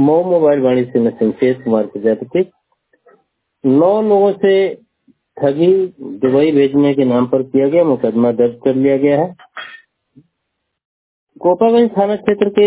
Mau mobile वाणिज्य में संकेत कुमार प्रजापति। 9 लोगों से ठगी दुबई भेजने के नाम पर किया गया मुकदमा दर्ज कर लिया गया है। कोपागंज थाना क्षेत्र के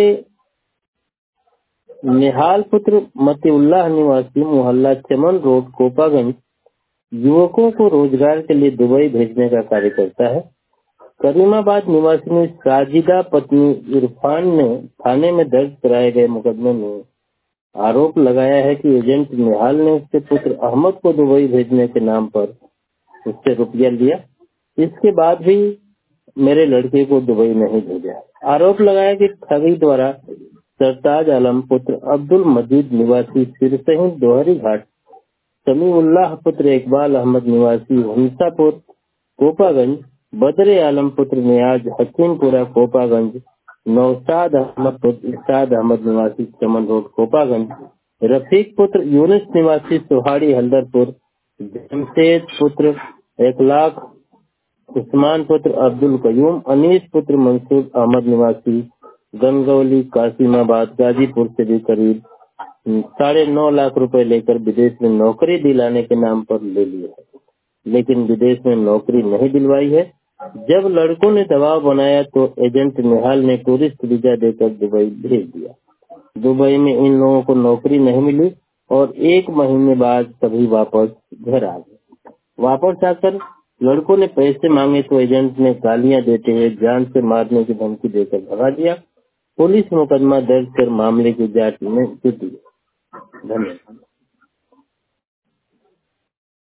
निहाल पुत्र मतीउल्लाह निवासी मोहल्ला चमन रोड कोपागंज युवकों को रोजगार के लिए दुबई भेजने का कार्य करता है। करीमाबाद निवासी साजिदा पत्नी इरफान ने थाने में दर्ज कराए गए मुकदमे में आरोप लगाया है कि एजेंट निहाल ने उसके पुत्र अहमद को दुबई भेजने के नाम पर उससे रुपया लिया। इसके बाद भी मेरे लड़के को दुबई नहीं भेजा। आरोप लगाया कि ठगी द्वारा सरताज आलम पुत्र अब्दुल मजीद निवासी सिरसही दोहरी घाट, समीउल्लाह पुत्र इकबाल अहमद निवासी हंसापुर कोपागंज, बदरे आलम पुत्र नियाज हकीमपुरा कोपागंज, नौशाद अहमद पुत्र इरशाद अहमद निवासी चमन रोड कोपागंज, रफीक पुत्र यूनिस निवासी सोहाड़ी हल्दरपुर, जमशेद पुत्र 1 लाख, उस्मान पुत्र अब्दुल कयूम, अनीस पुत्र मंसूर अहमद निवासी गंगौली कासिमाबाद गाजीपुर से भी करीब 9.5 लाख रुपए लेकर विदेश में नौकरी दिलाने के नाम पर ले लिए, लेकिन विदेश में नौकरी नहीं दिलवाई है। जब लड़कों ने दबाव बनाया तो एजेंट निहाल ने टूरिस्ट वीजा देकर दुबई भेज दिया। दुबई में इन लोगों को नौकरी नहीं मिली और 1 महीने बाद सभी वापस घर आ गए। वापस आकर लड़कों ने पैसे मांगे तो एजेंट ने गालियां देते हुए जान से मारने की धमकी देकर भगा दिया। पुलिस मुकदमा दर्ज कर मामले की जांच में जुटी है। धन्यवाद।